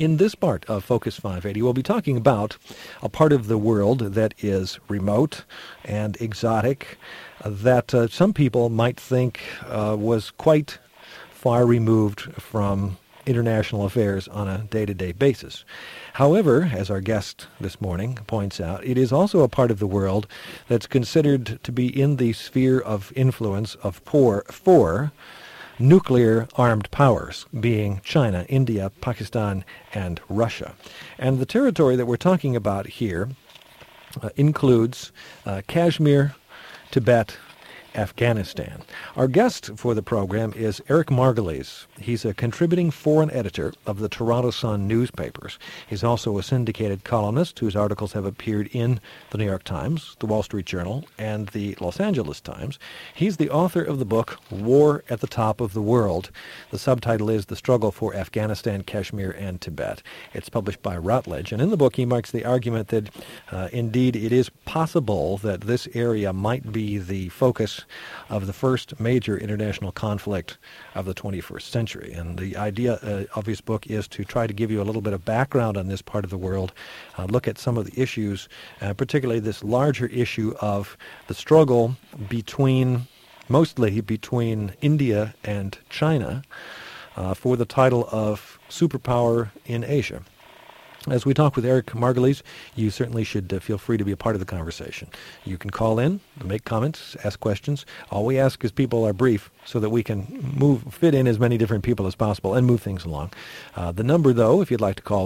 In this part of Focus 580, we'll be talking about a part of the world that is remote and exotic, that some people might think was quite far removed from international affairs on a day-to-day basis. However, as our guest this morning points out, it is also a part of the world that's considered to be in the sphere of influence of four nuclear-armed powers, being China, India, Pakistan, and Russia. And the territory that we're talking about here includes Kashmir, Tibet, Afghanistan. Our guest for the program is Eric Margolis. He's a contributing foreign editor of the Toronto Sun newspapers. He's also a syndicated columnist whose articles have appeared in the New York Times, the Wall Street Journal, and the Los Angeles Times. He's the author of the book War at the Top of the World. The subtitle is The Struggle for Afghanistan, Kashmir, and Tibet. It's published by Routledge. And in the book, he makes the argument that indeed it is possible that this area might be the focus of the first major international conflict of the 21st century. And the idea of his book is to try to give you a little bit of background on this part of the world, look at some of the issues, particularly this larger issue of the struggle mostly between India and China for the title of superpower in Asia. As we talk with Eric Margolis, you certainly should feel free to be a part of the conversation. You can call in, make comments, ask questions. All we ask is people are brief so that we can fit in as many different people as possible and move things along. The number, though, if you'd like to call,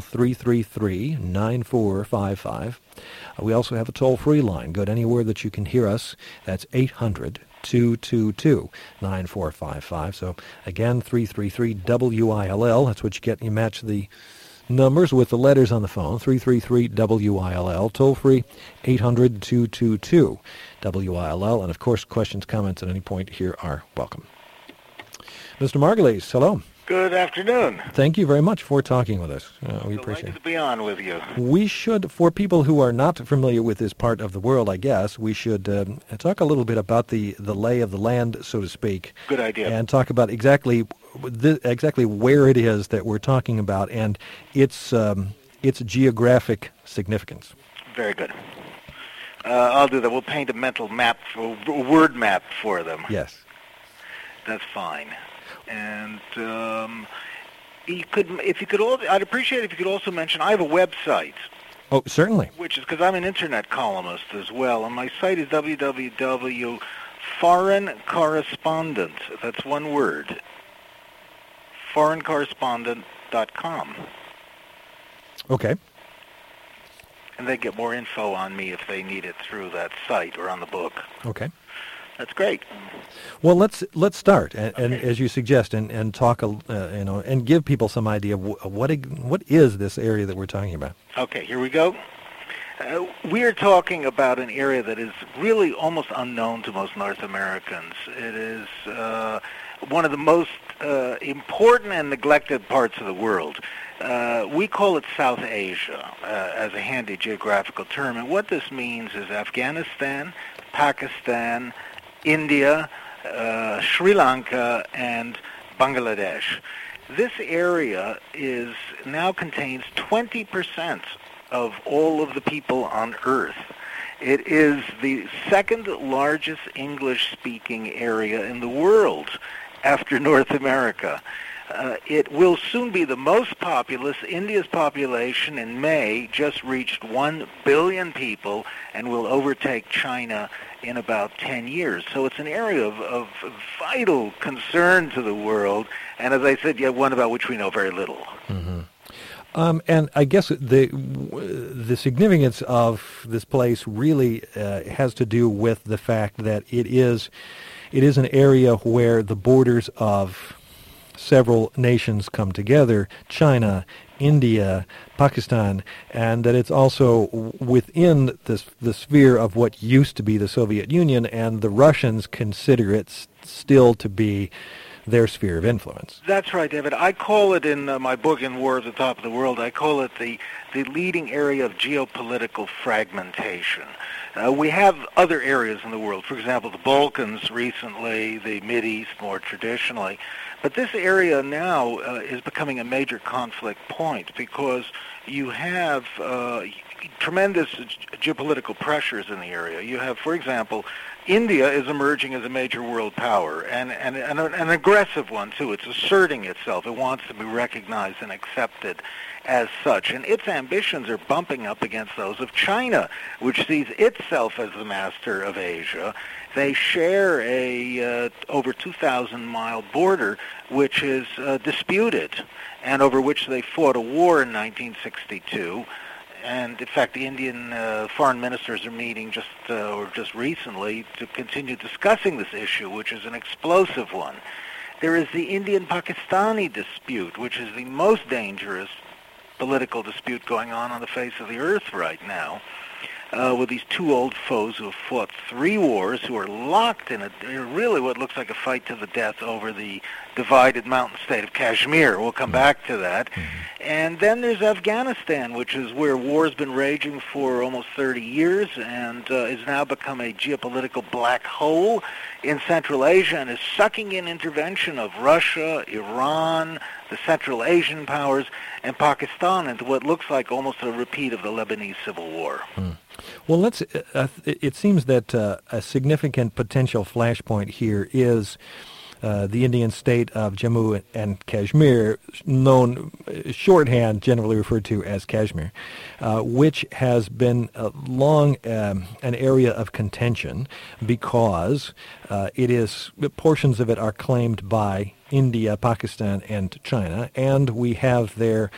333-9455. We also have a toll-free line. Go to anywhere that you can hear us. That's 800-222-9455. So, again, 333-WILL. That's what you get. You match the numbers with the letters on the phone, 333-WILL, toll-free, 800-222-WILL. And, of course, questions, comments at any point here are welcome. Mr. Margolis, hello. Good afternoon. Thank you very much for talking with us. We appreciate it. Delighted to be on with you. We should, for people who are not familiar with this part of the world, I guess, we should talk a little bit about the lay of the land, so to speak. Good idea. And talk about exactly where it is that we're talking about and its geographic significance. Very good. I'll do that. We'll paint a mental map, a word map for them. Yes. That's fine. And I'd appreciate it if you could also mention, I have a website. Oh, certainly. Which is because I'm an internet columnist as well, and my site is www.foreigncorrespondent. That's one word. foreigncorrespondent.com. Okay. And they get more info on me if they need it through that site or on the book. Okay. That's great. Well, let's start, and as you suggest, and talk, and give people some idea of what is this area that we're talking about. Okay, here we go. We are talking about an area that is really almost unknown to most North Americans. It is one of the most important and neglected parts of the world. We call it South Asia as a handy geographical term, and what this means is Afghanistan, Pakistan, India, Sri Lanka, and Bangladesh. This area now contains 20% of all of the people on Earth. It is the second largest English-speaking area in the world after North America. It will soon be the most populous. India's population in May just reached 1 billion people and will overtake China in about 10 years. So it's an area of vital concern to the world, and as I said, yet one about which we know very little. Mm-hmm. And I guess the significance of this place really has to do with the fact that it is an area where the borders of several nations come together, China, India, Pakistan, and that it's also within the sphere of what used to be the Soviet Union, and the Russians consider it still to be their sphere of influence. That's right, David. I call it in my book, In War at the Top of the World, I call it the leading area of geopolitical fragmentation. We have other areas in the world, for example, the Balkans recently, the Mideast more traditionally, but this area now is becoming a major conflict point because you have tremendous geopolitical pressures in the area. You have, for example, India is emerging as a major world power, and an aggressive one, too. It's asserting itself. It wants to be recognized and accepted as such, and its ambitions are bumping up against those of China, which sees itself as the master of Asia. They share a over 2,000-mile border, which is disputed, and over which they fought a war in 1962. And in fact, the Indian foreign ministers are meeting just recently to continue discussing this issue, which is an explosive one. There is the Indian-Pakistani dispute, which is the most dangerous political dispute going on the face of the earth right now, with these two old foes who have fought 3 wars, who are locked in really what looks like a fight to the death over the divided mountain state of Kashmir. We'll come back to that. And then there's Afghanistan, which is where war's been raging for almost 30 years and has now become a geopolitical black hole in Central Asia and is sucking in intervention of Russia, Iran, the Central Asian powers, and Pakistan into what looks like almost a repeat of the Lebanese Civil War. Well, it seems that a significant potential flashpoint here is the Indian state of Jammu and Kashmir, known shorthand, generally referred to as Kashmir, which has been long an area of contention because portions of it are claimed by India, Pakistan, and China, and we have there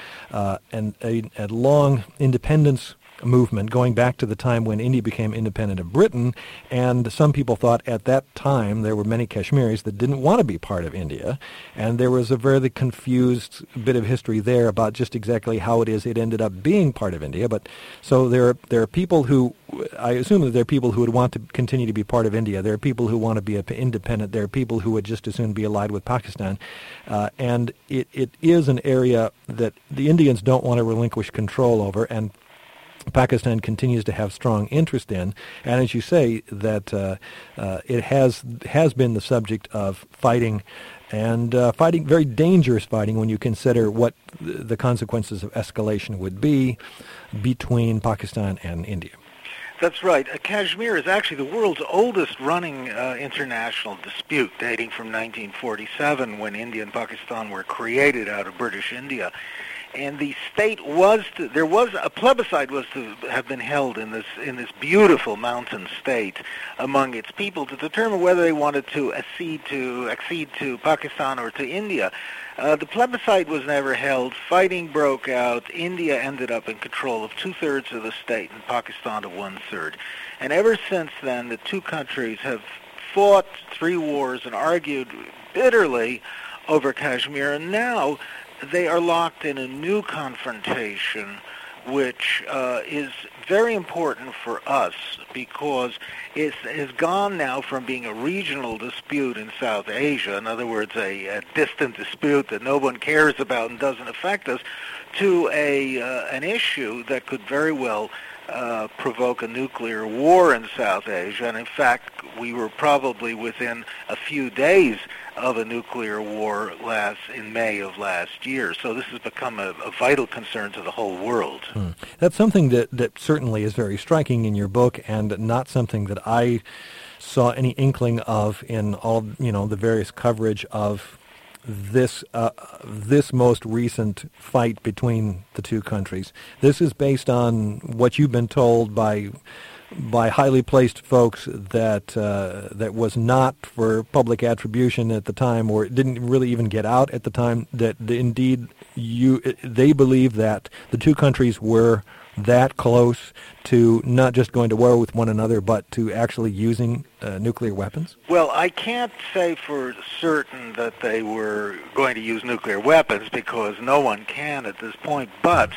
a long independence movement going back to the time when India became independent of Britain, and some people thought at that time there were many Kashmiris that didn't want to be part of India, and there was a very confused bit of history there about just exactly how it ended up being part of India. But so there are people who, I assume that there are people who would want to continue to be part of India. There are people who want to be independent. There are people who would just as soon be allied with Pakistan, and it is an area that the Indians don't want to relinquish control over, and Pakistan continues to have strong interest in, and as you say, that it has been the subject of fighting, and fighting, very dangerous fighting when you consider what the consequences of escalation would be between Pakistan and India. That's right. Kashmir is actually the world's oldest running international dispute, dating from 1947 when India and Pakistan were created out of British India. And the state a plebiscite was to have been held in this beautiful mountain state among its people to determine whether they wanted to accede to Pakistan or to India. The plebiscite was never held. Fighting broke out. India ended up in control of 2/3 of the state and Pakistan of 1/3. And ever since then, the two countries have fought 3 wars and argued bitterly over Kashmir, and now they are locked in a new confrontation, which is very important for us because it has gone now from being a regional dispute in South Asia, in other words, a distant dispute that no one cares about and doesn't affect us, to an issue that could very well provoke a nuclear war in South Asia. And in fact, we were probably within a few days of a nuclear war in May of last year. So this has become a vital concern to the whole world. That's something that certainly is very striking in your book, and not something that I saw any inkling of in all the various coverage of this most recent fight between the two countries. This is based on what you've been told by highly placed folks that was not for public attribution at the time, or it didn't really even get out at the time, that indeed they believe that the two countries were that close to not just going to war with one another, but to actually using nuclear weapons? Well, I can't say for certain that they were going to use nuclear weapons, because no one can at this point, but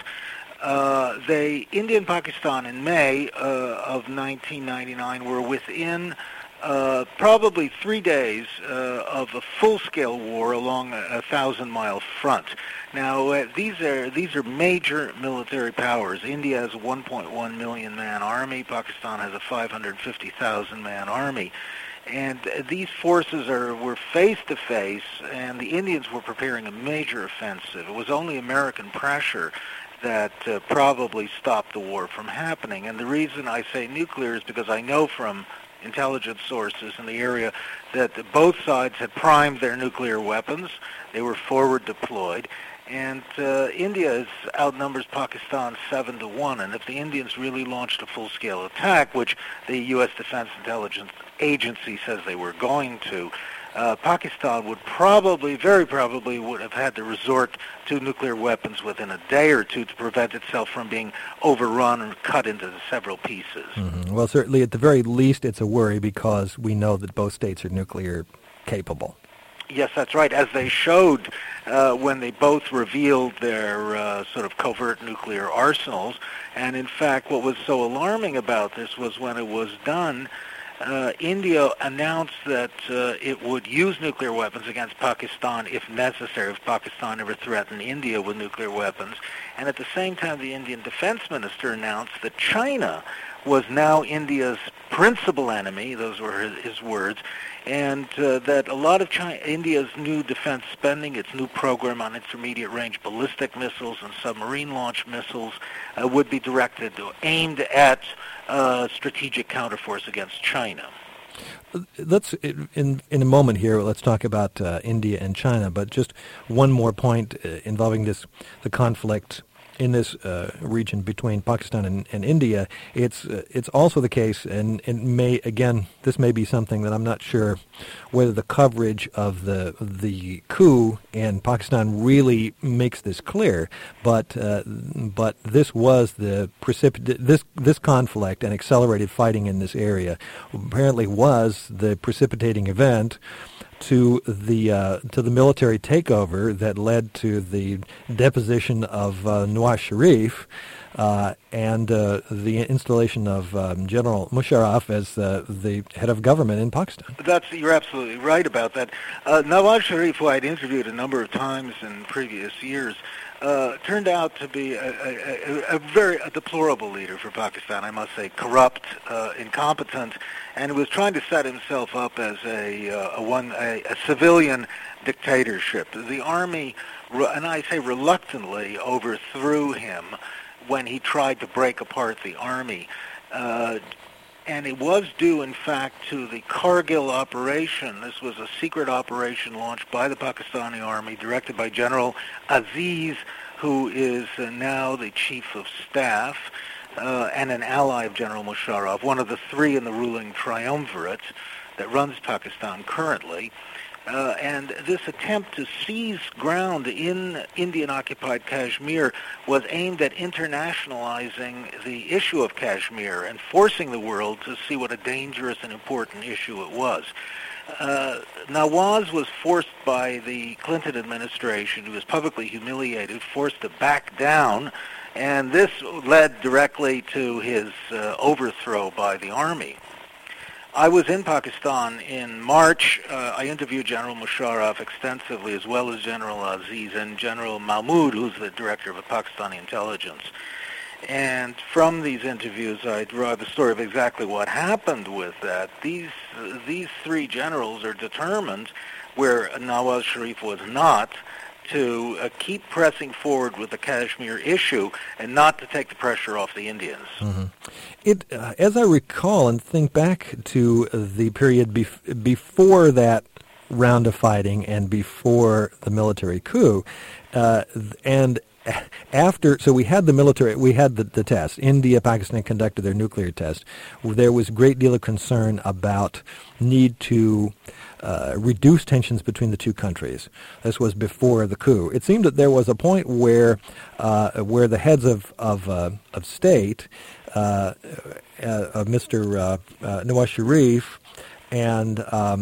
India and Pakistan in May of 1999 were within probably 3 days of a full-scale war along a 1,000-mile front. Now, these are major military powers. India has a 1.1 million man army. Pakistan has a 550,000 man army. And these forces were face to face, and the Indians were preparing a major offensive. It was only American pressure that probably stopped the war from happening. And the reason I say nuclear is because I know from intelligence sources in the area that both sides had primed their nuclear weapons. They were forward deployed. And India outnumbers Pakistan 7-1. And if the Indians really launched a full-scale attack, which the U.S. Defense Intelligence Agency says they were going to, Pakistan would very probably would have had to resort to nuclear weapons within a day or two to prevent itself from being overrun and cut into several pieces. Mm-hmm. Well, certainly at the very least it's a worry because we know that both states are nuclear capable. Yes, that's right, as they showed when they both revealed their sort of covert nuclear arsenals. And in fact, what was so alarming about this was when it was done, India announced that it would use nuclear weapons against Pakistan if necessary, if Pakistan ever threatened India with nuclear weapons. And at the same time, the Indian defense minister announced that China was now India's principal enemy, those were his words, and that a lot of India's new defense spending, its new program on intermediate-range ballistic missiles and submarine-launched missiles would be aimed at strategic counterforce against China. Let's, in a moment here, let's talk about India and China, but just one more point involving the conflict in this region between Pakistan and India. It's also the case, and this may be something that I'm not sure whether the coverage of the coup in Pakistan really makes this clear. But this was this conflict and accelerated fighting in this area apparently was the precipitating event to the military takeover that led to the deposition of Nawaz Sharif and the installation of General Musharraf as the head of government in Pakistan. You're absolutely right about that. Nawaz Sharif, who I'd interviewed a number of times in previous years, turned out to be a very deplorable leader for Pakistan, I must say, corrupt, incompetent, and was trying to set himself up as a civilian dictatorship. The army, and I say reluctantly, overthrew him when he tried to break apart the army. And it was due, in fact, to the Kargil operation. This was a secret operation launched by the Pakistani army, directed by General Aziz, who is now the chief of staff and an ally of General Musharraf, one of the three in the ruling triumvirate that runs Pakistan currently. And this attempt to seize ground in Indian-occupied Kashmir was aimed at internationalizing the issue of Kashmir and forcing the world to see what a dangerous and important issue it was. Nawaz was forced by the Clinton administration, who was publicly humiliated, forced to back down, and this led directly to his overthrow by the army. I was in Pakistan in March. I interviewed General Musharraf extensively, as well as General Aziz and General Mahmood, who's the director of the Pakistani intelligence. And from these interviews, I derive a story of exactly what happened with that. These three generals are determined, where Nawaz Sharif was not, to keep pressing forward with the Kashmir issue and not to take the pressure off the Indians. Mm-hmm. As I recall and think back to the period before that round of fighting and before the military coup, and after, so we had the test. India, Pakistan conducted their nuclear test. There was a great deal of concern about need to reduce tensions between the two countries. This was before the coup. It seemed that there was a point where the heads of state, Mr. Nawaz Sharif and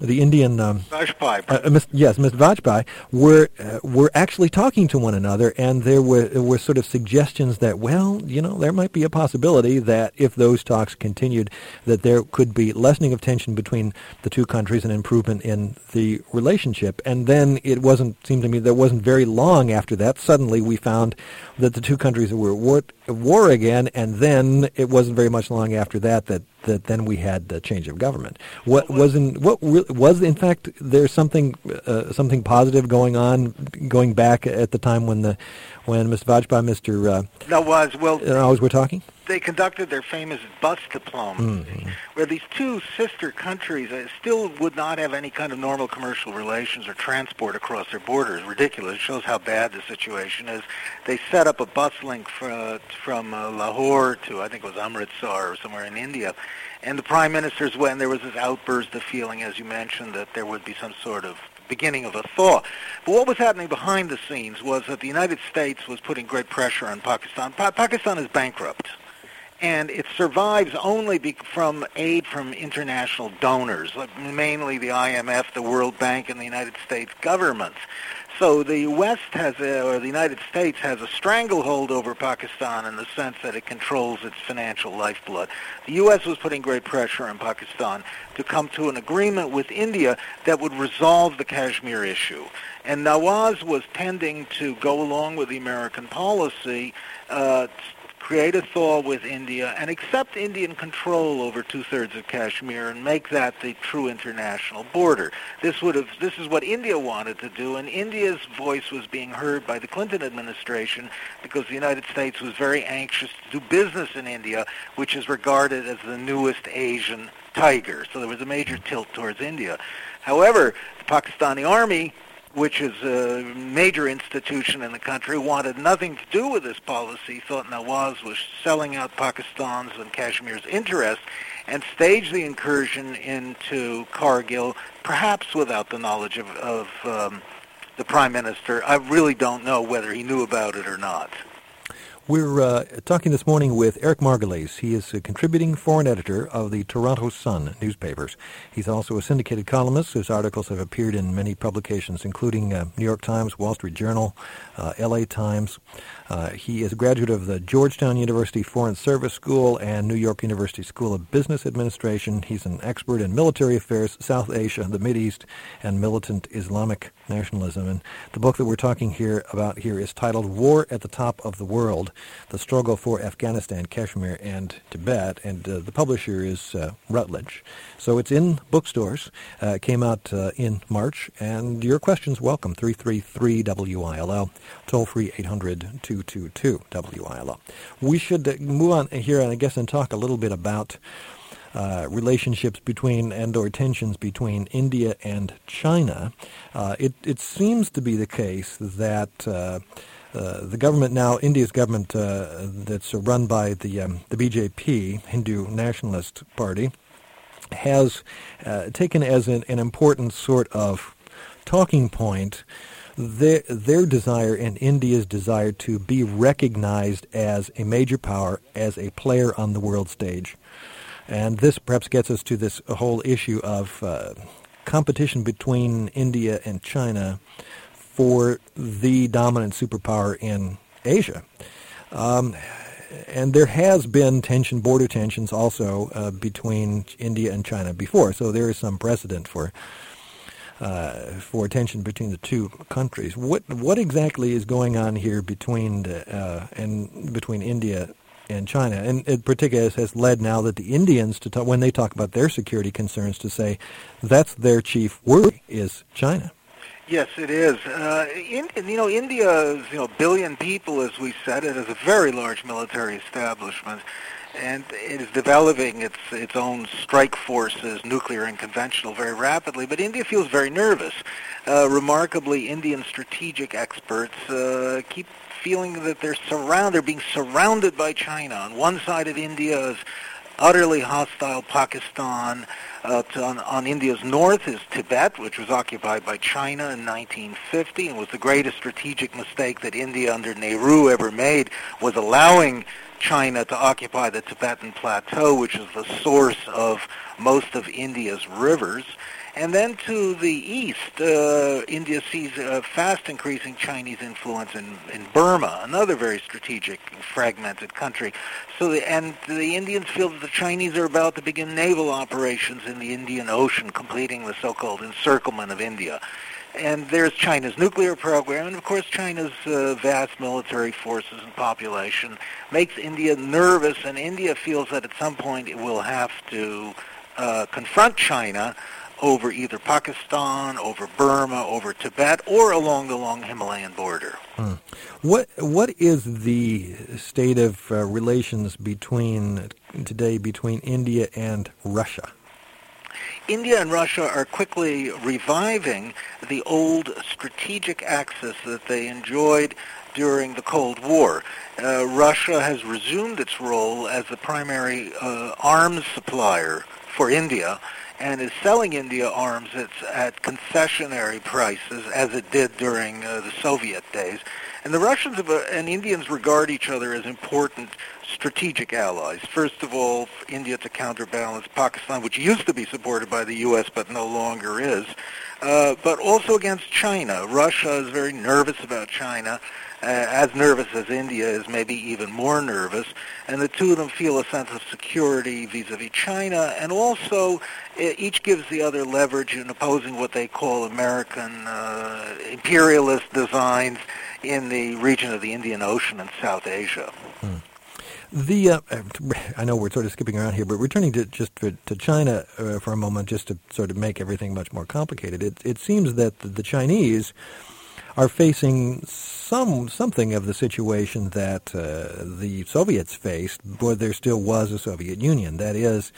the Indian Vajpayee. Yes, Mr. Vajpayee were actually talking to one another, and there were sort of suggestions that, well, there might be a possibility that if those talks continued, that there could be lessening of tension between the two countries and improvement in the relationship. And then seemed to me that wasn't very long after that. Suddenly we found that the two countries were at war again, and then it wasn't very much long after that then we had a change of government. Was in fact there something positive going back at the time when Mr. Vajpayee, Nawaz were talking? They conducted their famous bus diplomacy, where these two sister countries still would not have any kind of normal commercial relations or transport across their borders. Ridiculous. It shows how bad the situation is. They set up a bus link from Lahore to, I think it was Amritsar or somewhere in India, and the prime ministers went, and there was this outburst of feeling, as you mentioned, that there would be some sort of beginning of a thaw. But what was happening behind the scenes was that the United States was putting great pressure on Pakistan. Pakistan is bankrupt, and it survives only from aid from international donors, mainly the IMF, the World Bank, and the United States governments. So the the United States has a stranglehold over Pakistan in the sense that it controls its financial lifeblood. The U.S. was putting great pressure on Pakistan to come to an agreement with India that would resolve the Kashmir issue. And Nawaz was tending to go along with the American policy, create a thaw with India, and accept Indian control over two-thirds of Kashmir and make that the true international border. This is what India wanted to do, and India's voice was being heard by the Clinton administration because the United States was very anxious to do business in India, which is regarded as the newest Asian tiger. So there was a major tilt towards India. However, the Pakistani army, which is a major institution in the country, wanted nothing to do with this policy, thought Nawaz was selling out Pakistan's and Kashmir's interests, and staged the incursion into Kargil, perhaps without the knowledge of the Prime Minister. I really don't know whether he knew about it or not. We're talking this morning with Eric Margolis. He is a contributing foreign editor of the Toronto Sun newspapers. He's also a syndicated columnist whose articles have appeared in many publications, including New York Times, Wall Street Journal, LA Times. He is a graduate of the Georgetown University Foreign Service School and New York University School of Business Administration. He's an expert in military affairs, South Asia, the Mideast, and militant Islamic nationalism. And the book that we're talking about here is titled War at the Top of the World, The Struggle for Afghanistan, Kashmir, and Tibet, and the publisher is Routledge. So it's in bookstores, came out in March, and your questions welcome, 333-WILL, toll-free 800-222-WILL. We should move on here, and I guess, and talk a little bit about relationships between or tensions between India and China. It seems to be the case that the government now, India's government, that's run by the BJP, Hindu Nationalist Party, has taken as an important sort of talking point their desire and India's desire to be recognized as a major power, as a player on the world stage. And this perhaps gets us to this whole issue of competition between India and China for the dominant superpower in Asia. And there has been border tensions also between India and China before, so there is some precedent for tension between the two countries. What exactly is going on here between India and China, and in particular has led now that the Indians, when they talk about their security concerns, to say that's their chief worry is China? Yes, it is. India is, a billion people, as we said. It has a very large military establishment, and it is developing its own strike forces, nuclear and conventional, very rapidly. But India feels very nervous. Remarkably, Indian strategic experts keep feeling that they're being surrounded by China. On one side of India is utterly hostile Pakistan. On India's north is Tibet, which was occupied by China in 1950 and was the greatest strategic mistake that India under Nehru ever made, was allowing China to occupy the Tibetan Plateau, which is the source of most of India's rivers. And then to the east, India sees a fast increasing Chinese influence in Burma, another very strategic, fragmented country. So the Indians feel that the Chinese are about to begin naval operations in the Indian Ocean, completing the so-called encirclement of India. And there's China's nuclear program, and of course China's vast military forces and population makes India nervous, and India feels that at some point it will have to confront China over either Pakistan, over Burma, over Tibet, or along the long Himalayan border. What is the state of relations today between India and Russia? India and Russia are quickly reviving the old strategic axis that they enjoyed during the Cold War. Russia has resumed its role as the primary arms supplier for India, and is selling India arms at concessionary prices, as it did during the Soviet days. And the Russians and Indians regard each other as important strategic allies. First of all, India to counterbalance Pakistan, which used to be supported by the U.S. but no longer is, but also against China. Russia is very nervous about China, as nervous as India is, maybe even more nervous, and the two of them feel a sense of security vis-a-vis China, and also each gives the other leverage in opposing what they call American imperialist designs in the region of the Indian Ocean and South Asia. I know we're sort of skipping around here, but returning to China for a moment, just to sort of make everything much more complicated, it seems that the Chinese are facing something of the situation that the Soviets faced, but there still was a Soviet Union. That is,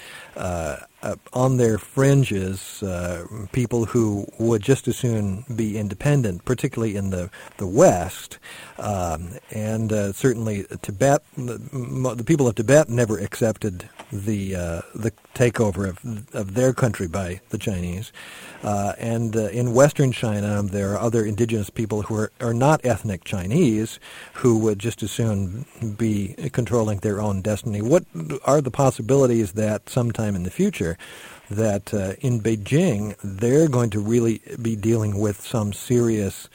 on their fringes, people who would just as soon be independent, particularly in the West, and certainly Tibet. The people of Tibet never accepted the takeover of their country by the Chinese. And in Western China, there are other indigenous people who are not ethnic Chinese who would just as soon be controlling their own destiny. What are the possibilities that sometime in the future that in Beijing they're going to really be dealing with some serious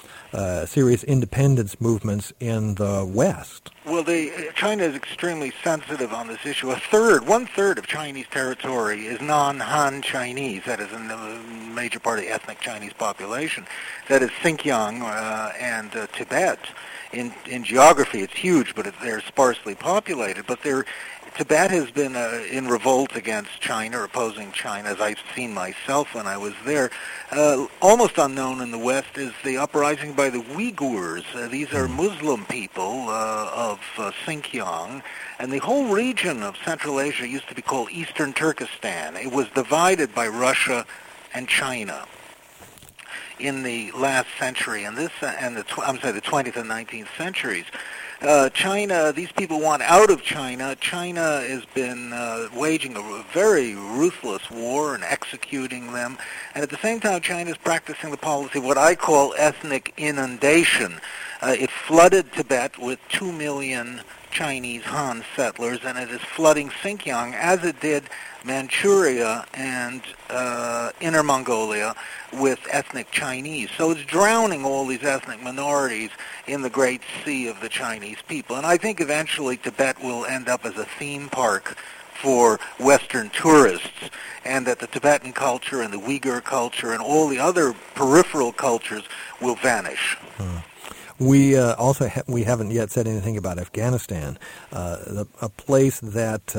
independence movements in the West? Well, China is extremely sensitive on this issue. One-third of Chinese territory is non-Han Chinese. That is a major part of the ethnic Chinese population. That is Xinjiang and Tibet. In geography, it's huge, but they're sparsely populated. But Tibet has been in revolt against China, opposing China, as I've seen myself when I was there. Almost unknown in the West is the uprising by the Uyghurs. These are Muslim people of Xinjiang, and the whole region of Central Asia used to be called Eastern Turkestan. It was divided by Russia and China in the last century, and the 20th and 19th centuries. China, these people want out of China. China has been waging a very ruthless war and executing them. And at the same time, China is practicing the policy, what I call ethnic inundation. It flooded Tibet with 2 million Chinese Han settlers, and it is flooding Xinjiang as it did Manchuria and Inner Mongolia with ethnic Chinese. So it's drowning all these ethnic minorities in the great sea of the Chinese people. And I think eventually Tibet will end up as a theme park for Western tourists, and that the Tibetan culture and the Uyghur culture and all the other peripheral cultures will vanish. We we haven't yet said anything about Afghanistan, a place that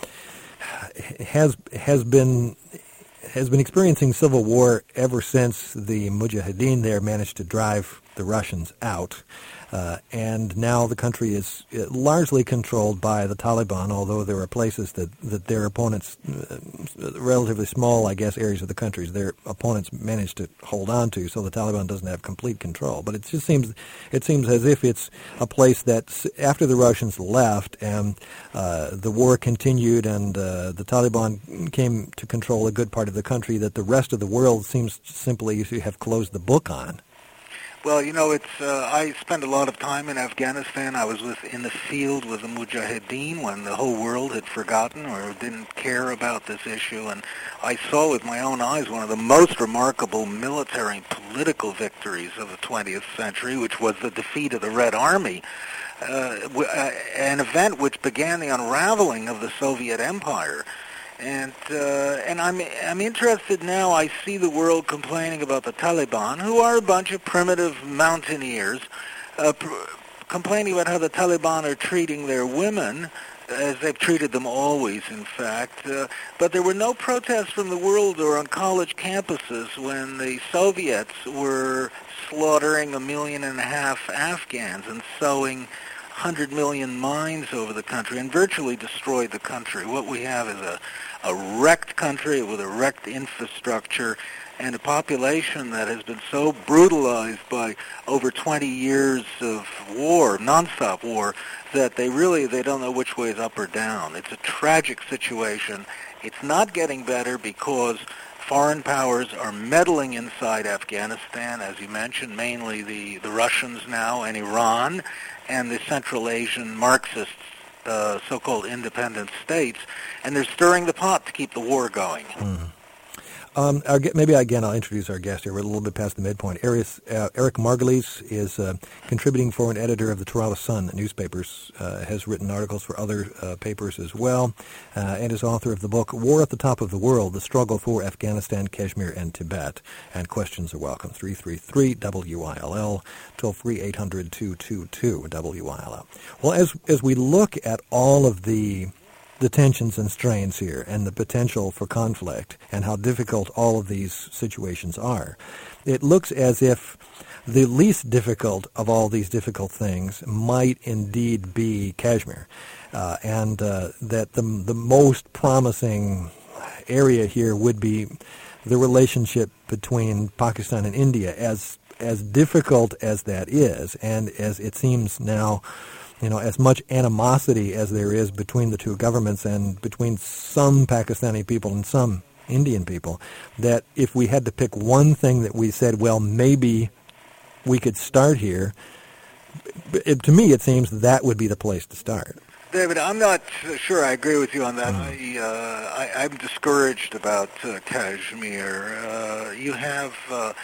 has been experiencing civil war ever since the Mujahideen there managed to drive the Russians out. And now the country is largely controlled by the Taliban, although there are places that their opponents, relatively small, I guess, areas of the country, their opponents managed to hold on to, so the Taliban doesn't have complete control. But it just seems as if it's a place that, after the Russians left and the war continued and the Taliban came to control a good part of the country, that the rest of the world seems simply to have closed the book on. Well, it's I spent a lot of time in Afghanistan. I was in the field with the Mujahideen when the whole world had forgotten or didn't care about this issue, and I saw with my own eyes one of the most remarkable military and political victories of the 20th century, which was the defeat of the Red Army, an event which began the unraveling of the Soviet Empire. And I'm interested now. I see the world complaining about the Taliban, who are a bunch of primitive mountaineers, complaining about how the Taliban are treating their women, as they've treated them always, in fact. But there were no protests from the world or on college campuses when the Soviets were slaughtering 1.5 million Afghans and sowing 100 million mines over the country and virtually destroyed the country. What we have is a wrecked country with a wrecked infrastructure and a population that has been so brutalized by over 20 years of war, nonstop war, that they don't know which way is up or down. It's a tragic situation. It's not getting better because foreign powers are meddling inside Afghanistan, as you mentioned, mainly the Russians now and Iran and the Central Asian Marxists, so-called independent states, and they're stirring the pot to keep the war going. Maybe again I'll introduce our guest here. We're a little bit past the midpoint. Eric Margolis is contributing foreign editor of the Toronto Sun newspapers, has written articles for other papers as well, and is author of the book War at the Top of the World, The Struggle for Afghanistan, Kashmir, and Tibet. And questions are welcome. 333-WILL, toll-free 800-222-WILL. Well, as we look at all of the tensions and strains here and the potential for conflict and how difficult all of these situations are, it looks as if the least difficult of all these difficult things might indeed be Kashmir, and that the most promising area here would be the relationship between Pakistan and India, as difficult as that is, and as it seems now, as much animosity as there is between the two governments and between some Pakistani people and some Indian people, that if we had to pick one thing that we said, well, maybe we could start here, to me it seems that would be the place to start. David, I'm not sure I agree with you on that. I'm discouraged about Kashmir. You have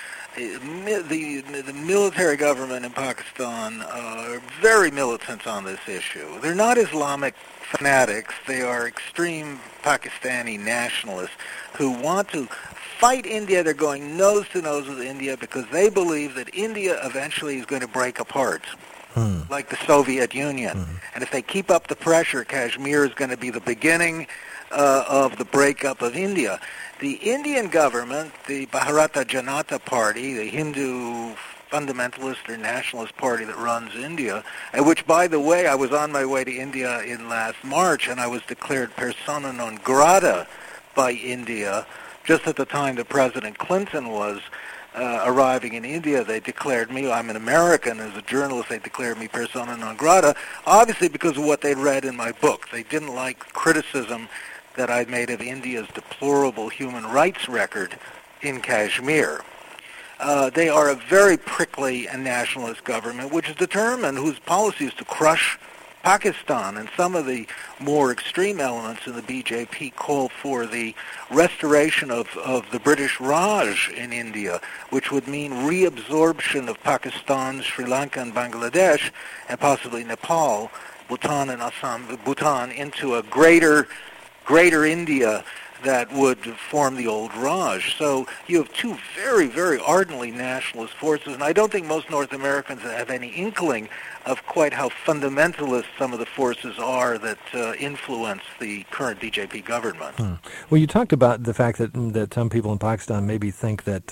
the military government in Pakistan are very militant on this issue. They're not Islamic fanatics. They are extreme Pakistani nationalists who want to fight India. They're going nose to nose with India because they believe that India eventually is going to break apart, like the Soviet Union. And if they keep up the pressure, Kashmir is going to be the beginning of the breakup of India. The Indian government, the Bharatiya Janata Party, the Hindu fundamentalist or nationalist party that runs India, and which, by the way, I was on my way to India in last March, and I was declared persona non grata by India just at the time that President Clinton was arriving in India. They declared me, I'm an American, as a journalist, they declared me persona non grata, obviously because of what they'd read in my book. They didn't like criticism that I'd made of India's deplorable human rights record in Kashmir. They are a very prickly and nationalist government, which is determined, whose policy is to crush Pakistan. And some of the more extreme elements in the BJP call for the restoration of the British Raj in India, which would mean reabsorption of Pakistan, Sri Lanka, and Bangladesh, and possibly Nepal, Bhutan, and Assam, Bhutan, into a greater India that would form the old Raj. So you have two very, very ardently nationalist forces, and I don't think most North Americans have any inkling of quite how fundamentalist some of the forces are that influence the current BJP government. Well, you talked about the fact that some people in Pakistan maybe think that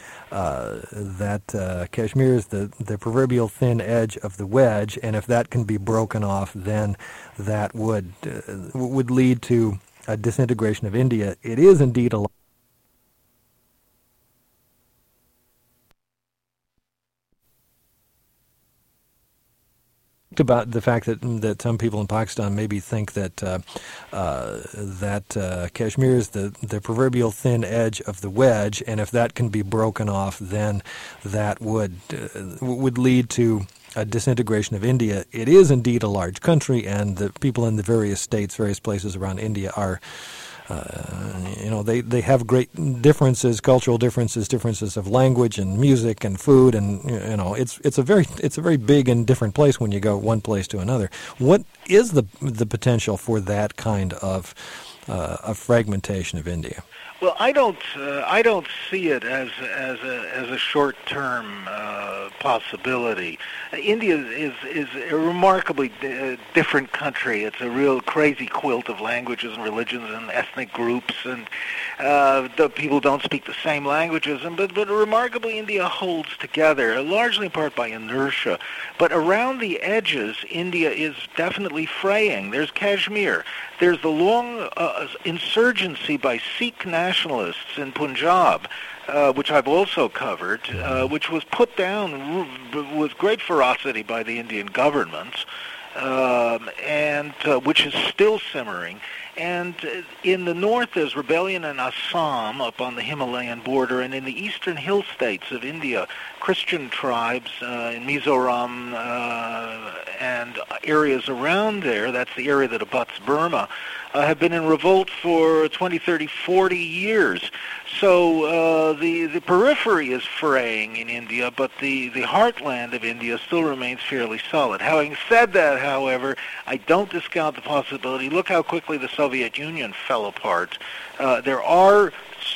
Kashmir is the proverbial thin edge of the wedge, and if that can be broken off, then that would lead to a disintegration of India. It is indeed a About the fact that some people in Pakistan maybe think that Kashmir is the proverbial thin edge of the wedge, and if that can be broken off, then that would lead to a disintegration of India. It is indeed a large country, and the people in the various states, various places around India are. They have great differences, cultural differences of language and music and food, and it's a very big and different place when you go one place to another. What is the potential for that kind of fragmentation of India? Well, I don't see it as a short-term possibility. India is a remarkably different country. It's a real crazy quilt of languages and religions and ethnic groups, and the people don't speak the same languages. But remarkably, India holds together, largely in part by inertia. But around the edges, India is definitely fraying. There's Kashmir. There's the long insurgency by Sikh nationalists in Punjab, which I've also covered, which was put down with great ferocity by the Indian government, and which is still simmering. And in the north, there's rebellion in Assam up on the Himalayan border, and in the eastern hill states of India, Christian tribes in Mizoram and areas around there, that's the area that abuts Burma, have been in revolt for 20, 30, 40 years. So the periphery is fraying in India, but the heartland of India still remains fairly solid. Having said that, however, I don't discount the possibility. Look how quickly the Soviet Union fell apart. There are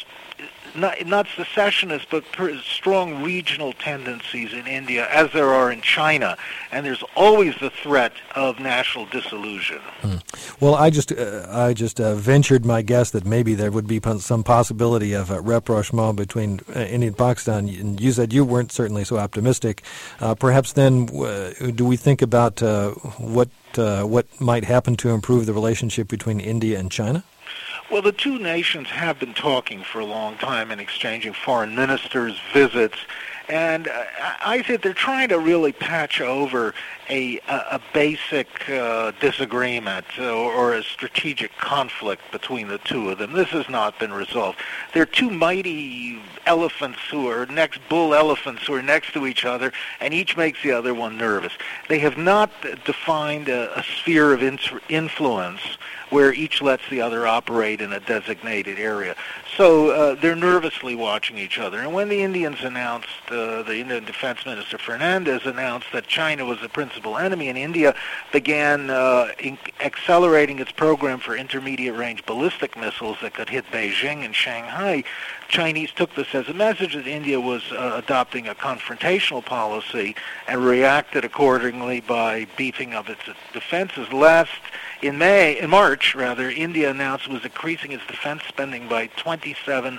not secessionist, but strong regional tendencies in India, as there are in China, and there's always the threat of national dissolution. Well, I just ventured my guess that maybe there would be some possibility of a rapprochement between India and Pakistan. And you said you weren't certainly so optimistic. Perhaps then, do we think about what might happen to improve the relationship between India and China? Well, the two nations have been talking for a long time and exchanging foreign ministers' visits, and I think they're trying to really patch over a basic disagreement or a strategic conflict between the two of them. This has not been resolved. They're two mighty elephants bull elephants who are next to each other, and each makes the other one nervous. They have not defined a sphere of influence where each lets the other operate in a designated area. So they're nervously watching each other. And when the Indians announced, the Indian Defense Minister Fernandez announced that China was the principal enemy, and India began accelerating its program for intermediate-range ballistic missiles that could hit Beijing and Shanghai, Chinese took this as a message that India was adopting a confrontational policy and reacted accordingly by beefing up its defenses. In March, India announced it was increasing its defense spending by 27%,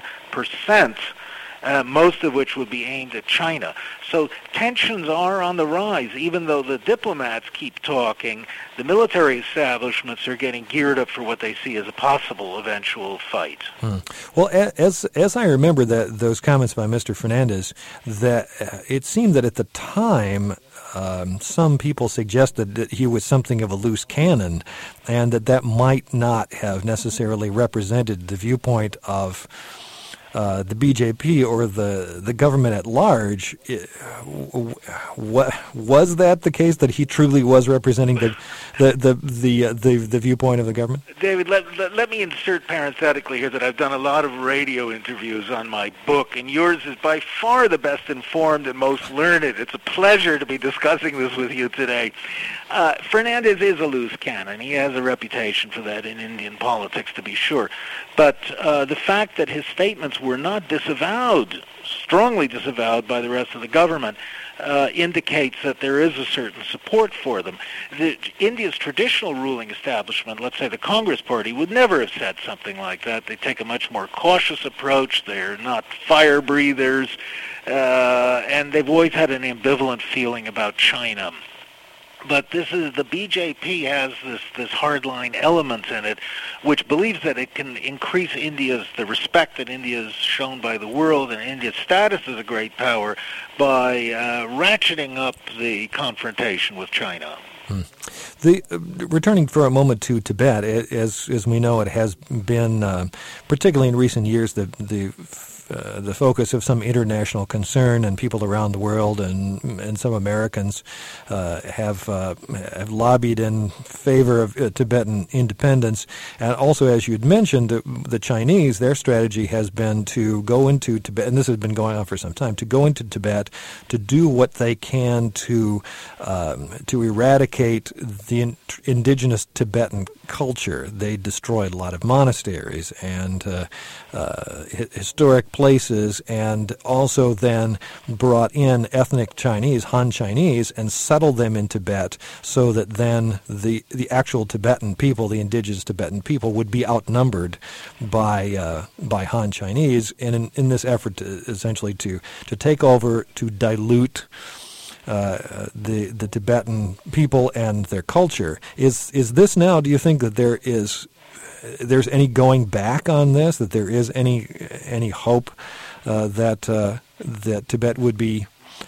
most of which would be aimed at China. So tensions are on the rise. Even though the diplomats keep talking, the military establishments are getting geared up for what they see as a possible eventual fight. Well, as I remember those comments by Mr. Fernandez, that it seemed that at the time some people suggested that he was something of a loose cannon, and that might not have necessarily represented the viewpoint of the BJP or the government at large. Was that the case, that he truly was representing the viewpoint of the government? David, let me insert parenthetically here that I've done a lot of radio interviews on my book, and yours is by far the best informed and most learned. It's a pleasure to be discussing this with you today. Fernandez is a loose cannon. He has a reputation for that in Indian politics, to be sure. But the fact that his statements were not strongly disavowed by the rest of the government, indicates that there is a certain support for them. India's traditional ruling establishment, let's say the Congress Party, would never have said something like that. They take a much more cautious approach. They're not fire breathers, and they've always had an ambivalent feeling about China. But the BJP has this hardline element in it, which believes that it can increase the respect that India is shown by the world and India's status as a great power by ratcheting up the confrontation with China. Returning for a moment to Tibet, as we know, it has been, particularly in recent years, the focus of some international concern, and people around the world and some Americans have lobbied in favor of Tibetan independence. And also, as you'd mentioned, the Chinese, their strategy has been to go into Tibet, and this has been going on for some time, to go into Tibet to do what they can to eradicate the indigenous Tibetan culture. They destroyed a lot of monasteries and historic places, and also then brought in ethnic Chinese, Han Chinese, and settled them in Tibet, so that then the actual Tibetan people, the indigenous Tibetan people, would be outnumbered by Han Chinese, and in this effort to essentially to take over, to dilute the Tibetan people and their culture. Is this now, do you think that there's any going back on this, that there is any hope that Tibet would be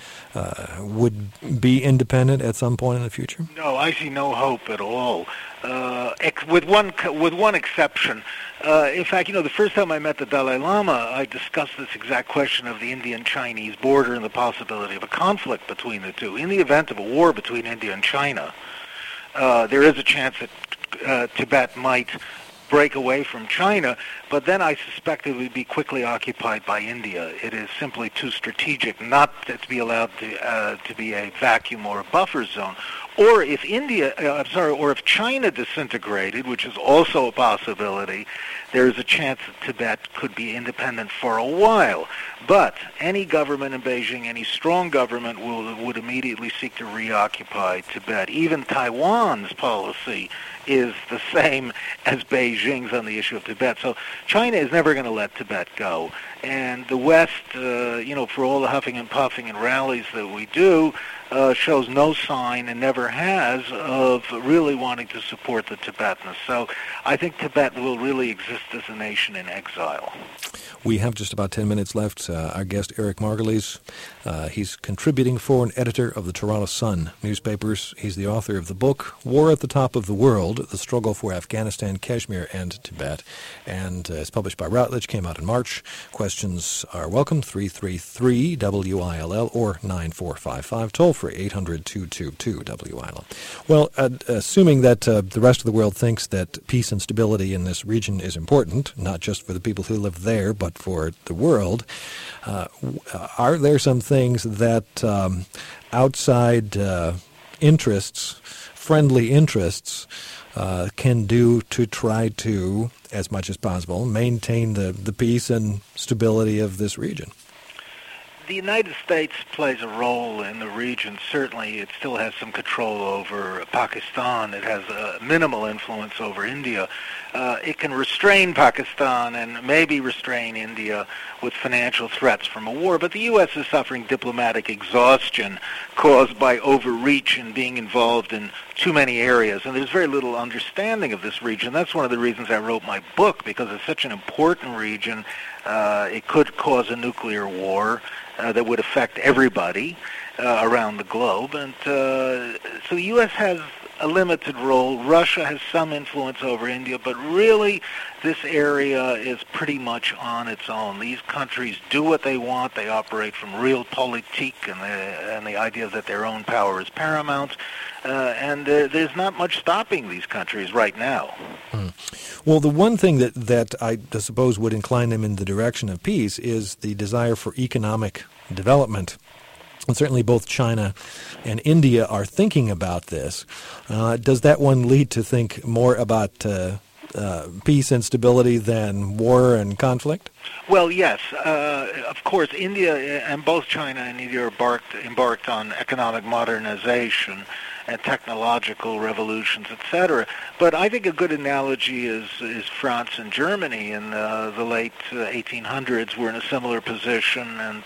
independent at some point in the future? No, I see no hope at all. With one exception. In fact, the first time I met the Dalai Lama, I discussed this exact question of the Indian-Chinese border and the possibility of a conflict between the two. In the event of a war between India and China, there is a chance that Tibet might break away from China, but then I suspect it would be quickly occupied by India. It is simply too strategic not to be allowed to be a vacuum or a buffer zone. Or if if China disintegrated, which is also a possibility, there is a chance that Tibet could be independent for a while. But any government in Beijing, any strong government, would immediately seek to reoccupy Tibet. Even Taiwan's policy is the same as Beijing's on the issue of Tibet. So China is never going to let Tibet go. And the West, for all the huffing and puffing and rallies that we do, shows no sign and never has of really wanting to support the Tibetans. So I think Tibet will really exist as a nation in exile. We have just about 10 minutes left. Our guest, Eric Margolyes, he's contributing foreign editor of the Toronto Sun newspapers. He's the author of the book, War at the Top of the World, The Struggle for Afghanistan, Kashmir, and Tibet. And it's published by Routledge, came out in March. Questions are welcome, 333-WILL or 9455, toll-free, 800-222-WILL. Well, assuming that the rest of the world thinks that peace and stability in this region is important, not just for the people who live there, but for the world, are there some things that outside interests, friendly interests, can do to try to, as much as possible, maintain the peace and stability of this region? The United States plays a role in the region. Certainly, it still has some control over Pakistan. It has a minimal influence over India. It can restrain Pakistan and maybe restrain India with financial threats from a war, but the U.S. is suffering diplomatic exhaustion caused by overreach and being involved in too many areas, and there's very little understanding of this region. That's one of the reasons I wrote my book, because it's such an important region. It could cause a nuclear war that would affect everybody around the globe, and so the U.S. has a limited role. Russia has some influence over India, but really this area is pretty much on its own. These countries do what they want. They operate from realpolitik and the idea that their own power is paramount. And there's not much stopping these countries right now. Well, the one thing that I suppose would incline them in the direction of peace is the desire for economic development. And certainly both China and India are thinking about this. Does that one lead to think more about peace and stability than war and conflict? Well, yes. Of course, India and both China and India embarked on economic modernization and technological revolutions, etc. But I think a good analogy is France and Germany in the late 1800s were in a similar position and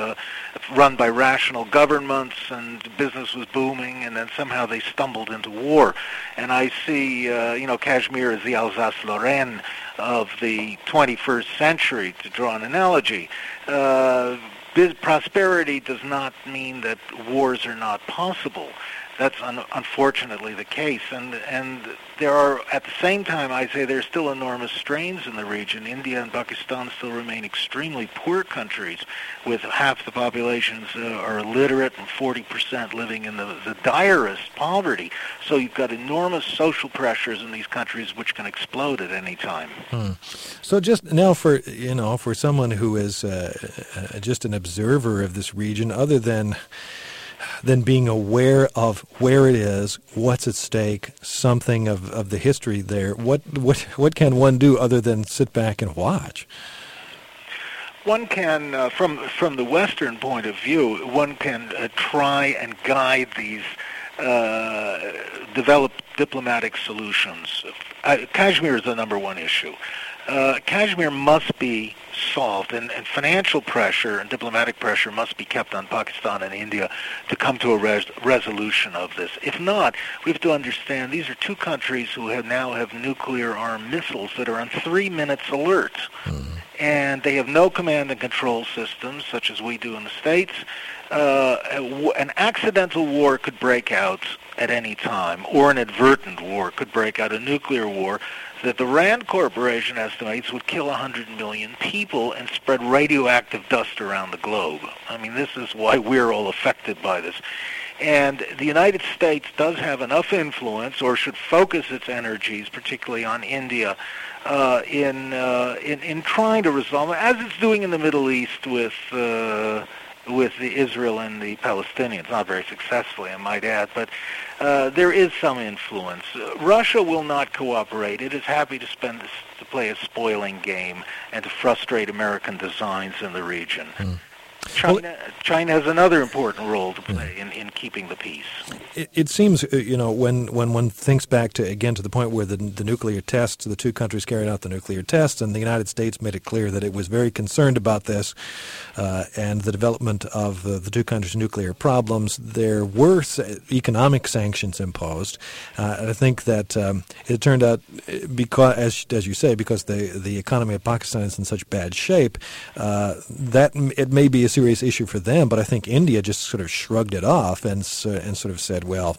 run by rational governments, and business was booming, and then somehow they stumbled into war. And I see, Kashmir is the Alsace-Lorraine of the 21st century, to draw an analogy. Prosperity does not mean that wars are not possible. That's unfortunately the case, and there are, at the same time, I say there's still enormous strains in the region. India and Pakistan still remain extremely poor countries, with half the populations are illiterate and 40% living in the direst poverty. So you've got enormous social pressures in these countries which can explode at any time. So just now, for someone who is just an observer of this region, other than being aware of where it is, what's at stake, something of the history there, what can one do other than sit back and watch? One can, from the Western point of view, one can try and guide these developed diplomatic solutions. Kashmir is the number one issue. Kashmir must be solved, and financial pressure and diplomatic pressure must be kept on Pakistan and India to come to a resolution of this. If not, we have to understand these are two countries who now have nuclear-armed missiles that are on 3 minutes alert. And they have no command and control systems, such as we do in the States. An accidental war could break out at any time, or an advertent war could break out, a nuclear war, that the RAND Corporation estimates would kill 100 million people and spread radioactive dust around the globe. I mean, this is why we're all affected by this. And the United States does have enough influence, or should focus its energies, particularly on India, in trying to resolve it, as it's doing in the Middle East with the Israel and the Palestinians, not very successfully, I might add, but there is some influence. Russia will not cooperate. It is happy to play a spoiling game and to frustrate American designs in the region. China has another important role to play in keeping the peace. It seems, when one thinks back to the point where the nuclear tests, the two countries carried out the nuclear tests, and the United States made it clear that it was very concerned about this and the development of the two countries' nuclear problems. There were economic sanctions imposed. And I think that it turned out, because, as you say, because the economy of Pakistan is in such bad shape, that it may be a serious issue for them, but I think India just sort of shrugged it off and sort of said, well,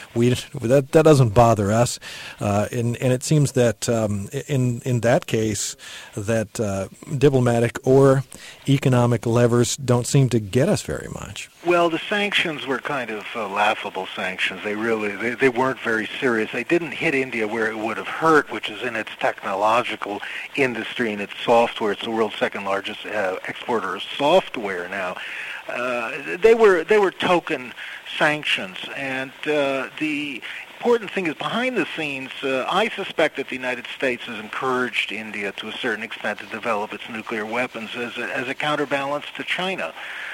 that doesn't bother us. And it seems that in that case, that diplomatic or economic levers don't seem to get us very much. Well, the sanctions were kind of laughable sanctions. They weren't very serious. They didn't hit India where it would have hurt, which is in its technological industry and its software. It's the world's second largest exporter of software now. They were token sanctions, and the important thing is, behind the scenes, I suspect that the United States has encouraged India to a certain extent to develop its nuclear weapons as a counterbalance to China.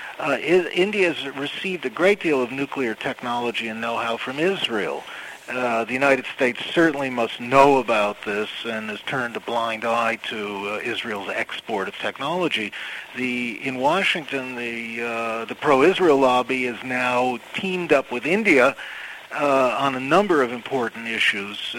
India has received a great deal of nuclear technology and know-how from Israel. The United States certainly must know about this and has turned a blind eye to Israel's export of technology. In Washington, the pro-Israel lobby is now teamed up with India on a number of important issues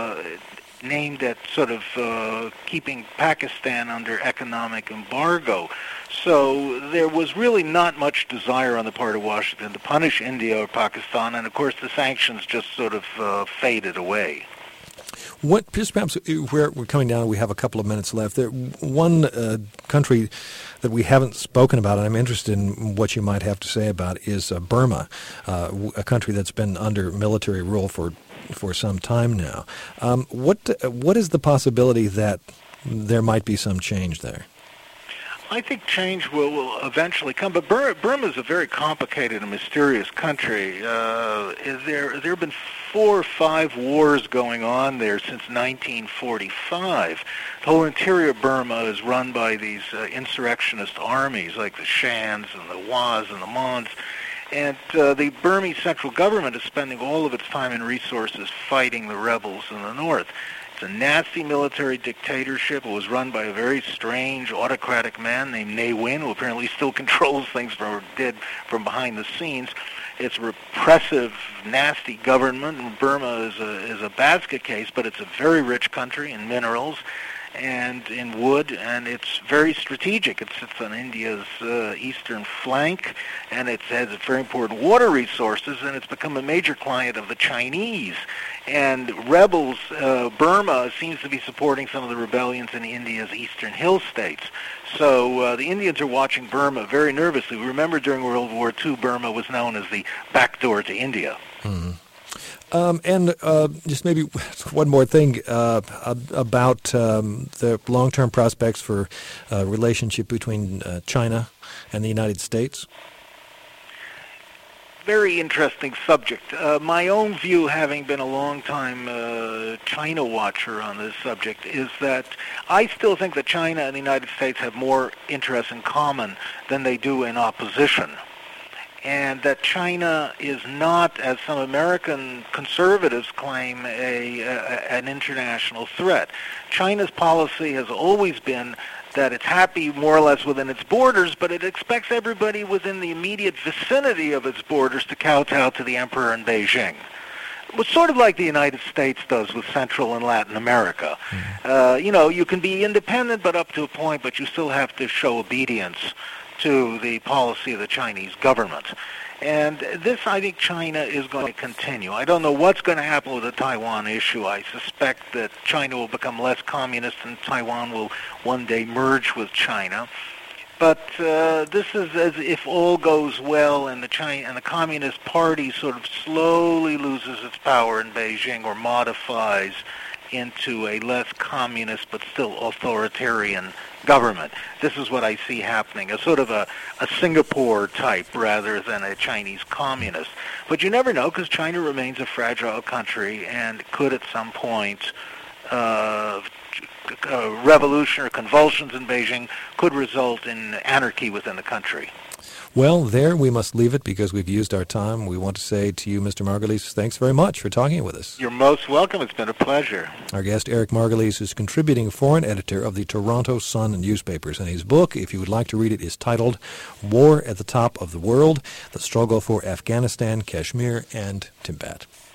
named at sort of keeping Pakistan under economic embargo. So there was really not much desire on the part of Washington to punish India or Pakistan, and of course the sanctions just sort of faded away. Just perhaps we're coming down, we have a couple of minutes left. One country that we haven't spoken about, and I'm interested in what you might have to say about, is Burma, a country that's been under military rule for some time now. What is the possibility that there might be some change there? I think change will eventually come, but Burma is a very complicated and mysterious country. There have been 4 or 5 wars going on there since 1945. The whole interior of Burma is run by these insurrectionist armies like the Shans and the Was and the Mons. And the Burmese central government is spending all of its time and resources fighting the rebels in the north. It's a nasty military dictatorship. It was run by a very strange autocratic man named Ne Win, who apparently still controls things from behind the scenes. It's a repressive, nasty government, and Burma is a basket case, but it's a very rich country in minerals. and in wood, and it's very strategic. It sits on India's eastern flank, and it has very important water resources, and it's become a major client of the Chinese. And rebels, Burma seems to be supporting some of the rebellions in India's eastern hill states. So the Indians are watching Burma very nervously. Remember, during World War II, Burma was known as the backdoor to India. Mm-hmm. And just maybe one more thing about the long-term prospects for relationship between China and the United States. Very interesting subject. My own view, having been a long-time China watcher on this subject, is that I still think that China and the United States have more interests in common than they do in opposition. And that China is not, as some American conservatives claim, an international threat. China's policy has always been that it's happy more or less within its borders, but it expects everybody within the immediate vicinity of its borders to kowtow to the emperor in Beijing. It's sort of like the United States does with Central and Latin America. You can be independent, but up to a point, but you still have to show obedience to the policy of the Chinese government. And this, I think, China is going to continue. I don't know what's going to happen with the Taiwan issue. I suspect that China will become less communist and Taiwan will one day merge with China. But this is as if all goes well and the Communist Party sort of slowly loses its power in Beijing or modifies into a less communist but still authoritarian government. This is what I see happening, a sort of a Singapore type rather than a Chinese communist. But you never know, because China remains a fragile country and could at some point revolution or convulsions in Beijing could result in anarchy within the country. Well, there we must leave it because we've used our time. We want to say to you, Mr. Margulies, thanks very much for talking with us. You're most welcome. It's been a pleasure. Our guest, Eric Margulies, is contributing foreign editor of the Toronto Sun newspapers, and his book, if you would like to read it, is titled War at the Top of the World, The Struggle for Afghanistan, Kashmir, and Tibet.